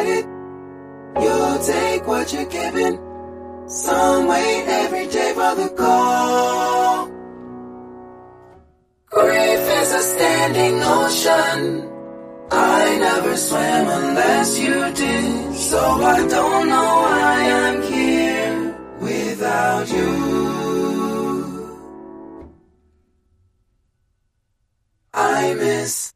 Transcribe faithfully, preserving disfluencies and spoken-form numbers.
get it. You take what you're given. Some wait every day for the call. Grief is a standing ocean. I never swam unless you did. So I don't know why I'm here without you. I miss